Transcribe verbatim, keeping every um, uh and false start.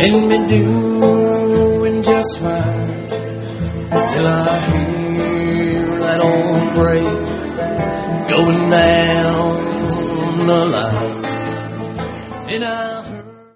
and been doing just fine till I hear that old freight going down the line.